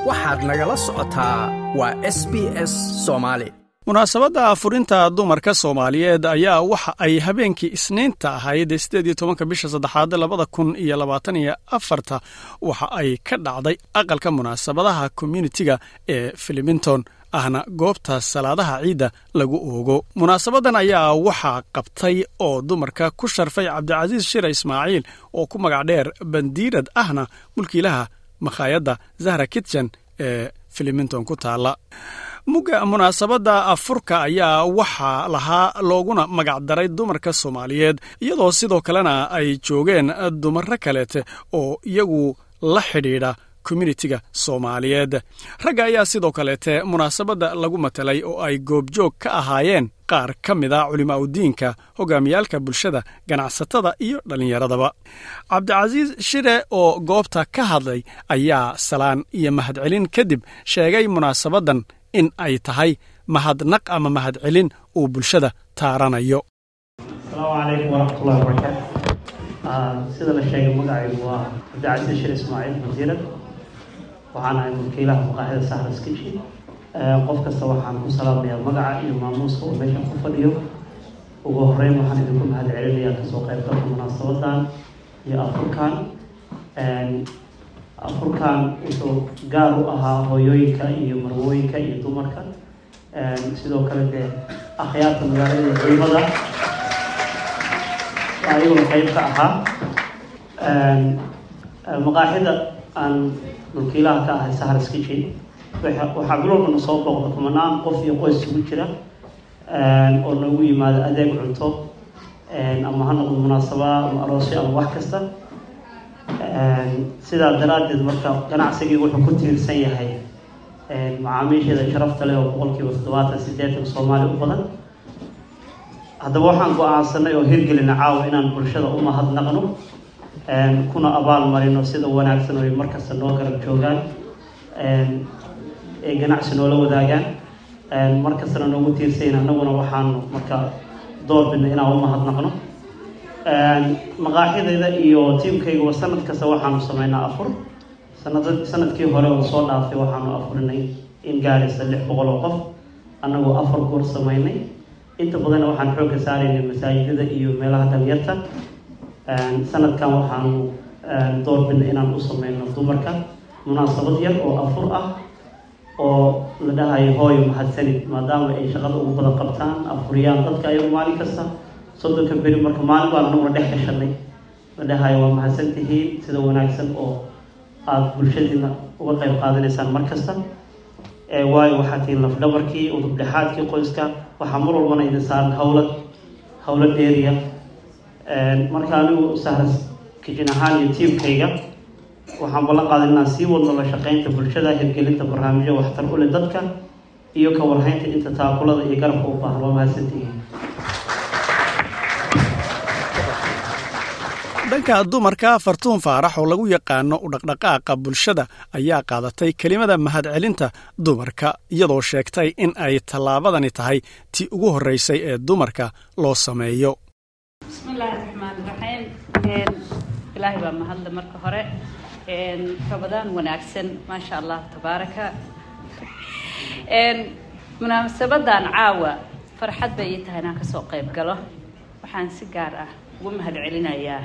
waxaad nagala socotaa waa SBS Soomaali. munaasabadda afurinta dumarka Soomaaliyeed ayaa waxa ay habeenkii Isniinta ahayd 18 bisha 3 2024 waxa ay ka dhacday aqalka munaasabadaha community-ga ee Flemington ahna goobta salaadaha ciida lagu oogo. Munaasabadan ayaa waxa qabtay oo dumarka ku sharfay Cabdicasiis Shire Ismaaciil oo ku magac dheer Bandiirad ahna mulkiilaha makhaayadda Zahra Kitchen ee Flemington ku taala. muga munaasabada afurka ayaa waxa lahaa looguna magac daray dumarka Soomaaliyeed iyadoo sidoo kalena ay joogeen dumar kale oo iyagu la xidhiidha community-ga Soomaaliyeed. Ragga ayaa sidoo kale munaasabada lagu matalay oo ay goobjoog ka ahaayeen qaar kamida culimada diinka, hogaamiyalka bulshada, ganacsatada iyo dhalinyaradaba. Cabdicasiis Shire oo goobta ka hadlay ayaa salaan iyo mahadcelin kadib sheegay munaasabadan in ay tahay mahadnaq ama mahadcelin uu bulshada taaranayo. Assalamu alaykum wa rahmatullahi wa barakatuh. Sida la sheegay magacaygu waa Cabdicasiis Shire Ismaaciil Bandiirad. waxaan ahay mulkiilaha makhaayadda Zahra Kitchen. qof kasta waxaan ku salaamayaa magaca iyo maamuuska uu meesha ku fadhiyo. ugu horreyn waxaan idinku mahadcelinayaa kasoo qaybgalka munaasabadan iyo afurkan wuxuu gaar u ahaa hooyooyinka iyo marwooyinka iyo dumarka, sidoo kale dee akhyaarta magaalada culimada ayaguna qayb ka ahaa. maqaaxida aan mulkiilaha ka ahay Zahra Kitchen waxaa bilowna soo booqda kumanaan qof iyo qoys isugu jira oo nagu yimaado adeeg cunto ama ha noqdo munaasabad ama aroosyo ama wax kasta. sidaa daraadeed marka ganacsigii wuxuu ku tiirsan yahay macaamiisheeda sharafta leh oo 70% Soomaali u badan. haddaba waxaan go'aansanay oo hirgelina caawa inaan bulshada u mahadnaqno kuna abaal marino sida wanaagsan oo markasta noo garab joogaan ee ganacsi noola wadaagaan markastana noogu tiirsan annaguna waxaan marka doorbidna inaan u mahadnaqno. maqaaxideeda iyo tiimkayga sanad kasta waxaanu sameynaa afur. sanadkii hore oo soo dhaafay waxaanu afurinay in gaaraysa 600 oo qof annagoo afar goor sameynay. inta badan waxaan xoogga saaraynay masaajidada iyo meelaha dhalinyarta. sanadkan waxaanu doorbidna inaan u sameyno dumarka munaasabad yar oo afur ah oo la dhahayo hooyo mahadsanid, maadaama ay shaqada ugu badan qabtaan afuriyaan dadka ayagu maalin kasta 30 beri marka maalin baan anaguna dhex gashanay la dhahayo waa mahadsantihiin sida wanaagsan oo aad bulshadiina uga qayb qaadanaysaan mar kasta. waayo waxaa tihiin lafdhabarkii udub dhexaadkii qoyska. waxaa mar walbana idin saaran hawlo dheeriya. marka anigu Zahra Kitchen ahaan iyo tiimkayga waxaan ballan qaaday inaan sii wadno la shaqaynta bulshada, hirgelinta barnaamijyo waxtar u leh dadka iyo ka warhaynta inta taakulada iyo garabka u baahan. waa mahadsantihiin. dhanka dumarka Fartuun Faarax oo lagu yaqaano u dhaqdhaqaaqa bulshada ayaa qaadatay kelimada mahadcelinta dumarka iyadoo sheegtay in ay tallaabadani tahay tii ugu horeysay ee dumarka loo sameeyo. Bismillahirrahmanirrahiim. ilaahay baa mahad marka hore rabadaan wanaagsan ma sha Allah tabaaraka. munaasabadan caawa farxad bay tahay inaan ka soo qayb galo. waxaan si gaar ah ugu mahadcelinayaa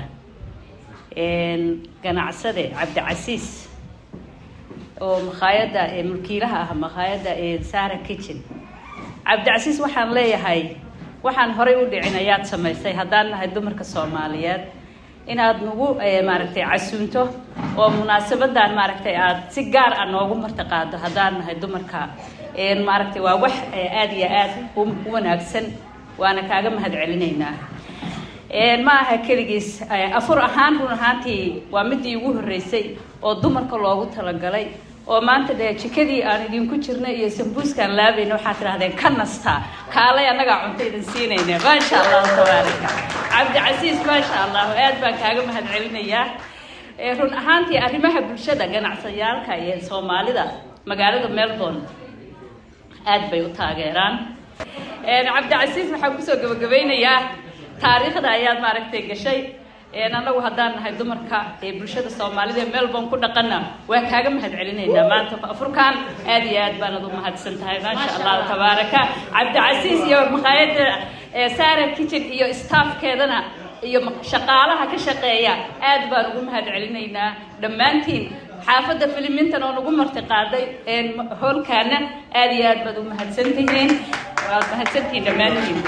ganacsade Cabdicasiis oo makhaayadda mulkiilaha ah makhaayadda Zahra Kitchen. Cabdicasiis waxaan leeyahay waxaan horay u dhicinayaad samaysay haddaan nahay dumarka Soomaaliyeed inaad nagu maaragtay casuunto oo munaasabadan maaragtay aad si gaar ah noogu martaqaado haddaan nahay dumarka maaragtay waa wax aad iyo aad u wanaagsan waana kaaga mahadcelinaynaa. ma aha kaligiis afur ahaan run ahaantii waa midii ugu horeysay oo dumarka loogu talagalay oo maanta jikadii aan idinku jirnay iyo sambuuskan laabayna waxaad tirahdeen ka nasta kaalay anaga cunto idin siinayna. ma sha Allah tabaaraka. Cabdicasiis ma sha Allah aad baan kaaga mahadcelinayaa. run ahaantii arrimaha bulshada ganacsiyaalka iyo Soomaalida magaalada Melbourne aad bay u taageeraan. Cabdicasiis waxaan ku soo gabagabeynayaa taariikhda ayaad maaragtay gashay anagu haddaan nahay dumarka ee bulshada Soomaalida Melbourne ku dhaqana waa kaaga mahad celinaynaa maanta afurkan aad iyo aad baan ugu mahadsan tahay ma sha Allah tabaaraka Cabdicasiis iyo maqaayada Sara Kitchen iyo staffkeedana iyo shaqaalaha ka shaqeeya aad baan ugu mahad celinaynaa dhammaantiin xaafadda filimintan oo nagu marti qaaday hoolkaana aad iyo aad baad u mahadsantihiin waa mahadsantihiin dhammaantiin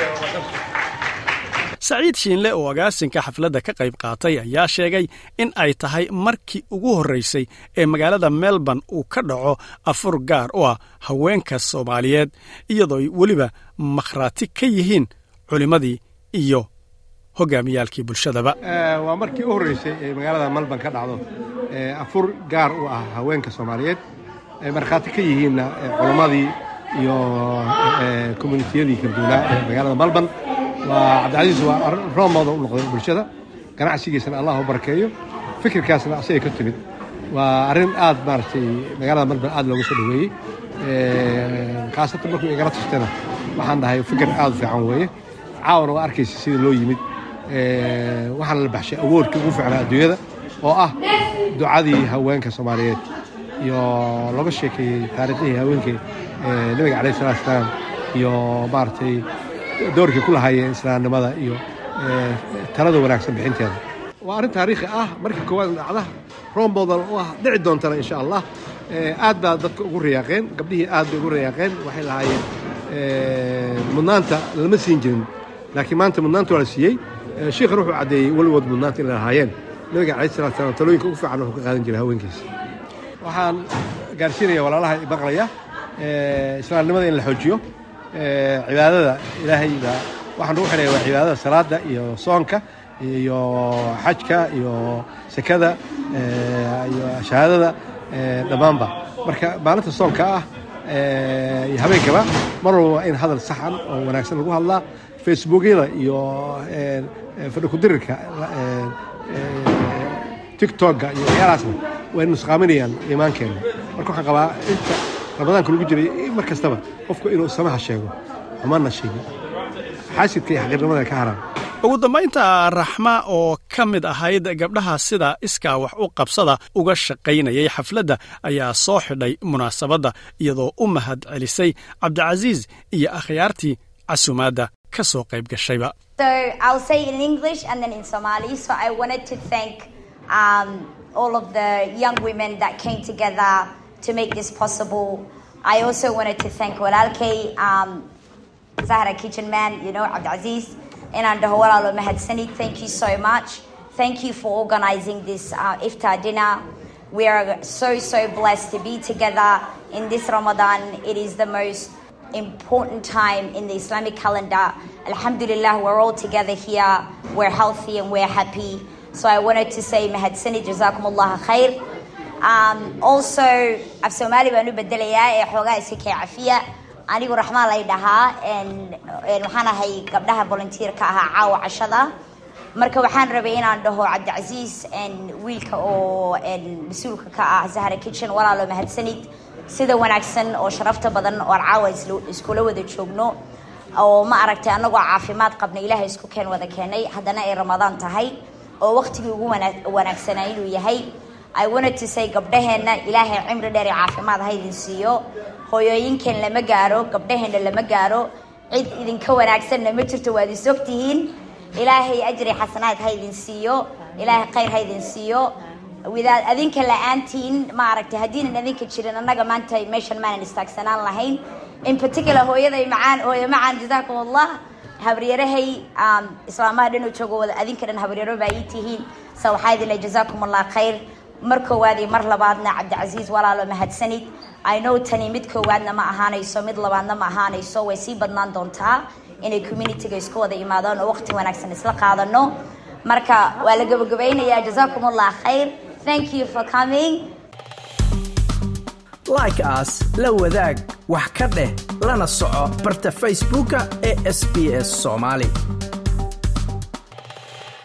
Saciid Shiinle oo agaasinka xafladda ka qayb qaatay ayaa sheegay in ay tahay markii ugu horeysay ee magaalada Melbourne uu ka dhaco afur gaar oo ah haweenka Soomaaliyeed iyadoo waliba makhraati ka yihiin culimadii iyo hogaamiyaalkii bulshadaba waa markii ugu horeysay ee magaalada Melbourne ka dhacdo afur gaar u ah haweenka Soomaaliyeed ee markhaati ka yihiin culimadii iyo community-yadii kala duwanaa ee magaalada Melbourne وعبدالعزيز ورمضان ونقضي بالشدة كان عسيجي سنة الله وبركيه فكر كاسنا عسيه كتبت وأرين آد مارتي مجال ملبن آد لو مسلوي خاصة مركو إجارات السنة وحنا هاي فكر آد في عنويه عاون وأركيس سيد لو يمد وحنا البحث أول كيف على الدنيا دعادي هوين كصوماليات يا لغش كي تاريخي هوين كي نبي عليه الصلاة والسلام يا مارتي دورك كلها هي إسلامنا iyo talada wanaagsan bixinteeda waa arin taariikhi ah markii koowaad dhacda Ramadan oo dhici doonta insha Allah aad baa dadka ugu riyaaqeen gabdhihii aad bay ugu riyaaqeen waxay lahaayeen mudnaanta lama siin jirin laakiin maanta mudnaanta waa la siiyay sheekh ruuxu cadeeyay walwad mudnaanta inay lahaayeen nabiga cali sallallahu alayhi wasallam talooyinka ugu fiican oo ka qaadan jiray haweenkiisa waxaan gaarsiinayaa walaalaha baqlaya islaamnimada in la xoojiyo cibaadada ilaahay waxaan u xidhay waa cibaadada salaada iyo soonka iyo xajka iyo sakada iyo shahaadada dhamaanba marka maalinta soonka ah habeenkaba mar walba in hadal saxan oo wanaagsan lagu hadlaa facebookida iyo fadhi ku dirirka tiktok iyo waxyaalahaasna way nusqaaminayaan iimaankeena marka waxaan qabaa inta رمضان كل جري مركز تبع قفكوا إنه سماح الشيء عملنا الشيء حاسد كي حقيقة رمضان كهرب ugu dambaynta Raxma oo kamid ahayd gabdhaha sida iska wax u qabsada uga shaqeynayay xafladda ayaa soo xidhay munaasabadda iyadoo u mahad celisay Cabdicasiis iyo akhyaartii casumaadda ka soo qayb gashayba So I'll say it in English and then in Somali. So I wanted to thank all of the young women that came together to make this possible. I also wanted to thank Walalke, Zahra Kitchen Man, Abdulaziz, and Andahawala Mahadsani. Thank you so much. Thank you for organizing this iftar dinner. We are so blessed to be together in this Ramadan. It is the most important time in the Islamic calendar. Alhamdulillah, we're all together here. We're healthy and we're happy. So I wanted to say Mahadsani, Jazakumullah khair. Also af Soomaali baan u bedelayaa xoogaa iska kaafiya anigu Raxmaan lay dhahaa waxaan ahay gabdhaha volunteer ka ah caawa cashada marka waxaan rabay inaan dhaho Cabdicasiis wiilka oo mas'uulka ka ah Zahra Kitchen walaalo mahadsanid sida wanaagsan oo sharafta badan oo caawa iskula wada joogno oo ma aragtay anagoo caafimaad qabna Ilaahay isku keen wada keenay haddana ay Ramadaan tahay oo waqtigii ugu wanaagsanaa inuu yahay I wanted to say gabdhaheena Ilaahay cimri dheer caafimaad ha idin siiyo hooyooyinkan lama gaaro gabdhaheena lama gaaro cid idinka wanaagsan ma jirto waad isogtihiin Ilaahay ajri xasanaad ha idin siiyo Ilaahay khayr ha idin siiyo wadaad adinka la'aantiin ma aragtay hadiin adinka jirin anaga maanta meeshan maan istaagsanaan lahayn in particular hooyaday macaan jazakumullah habriyarahay islaamaha dhan oo joogo wada adinka dhan habriyaro baa yihiin soo waxaa idin jazakumullah khayr markoowaadii mar labaadna Cabdicasiis walaalo mahadsanid I know tani mid koowaadna ma ahaanayso mid labaadna ma ahaanayso way sii badnaan doontaa inay community-ga isku wada imaadaan oo waqti wanaagsan isla qaadano marka waa la gabagabaynayaa jazakumullah khair thank you for coming like us la wadaag wax ka dheh lana soco barta Facebook ee SBS Somali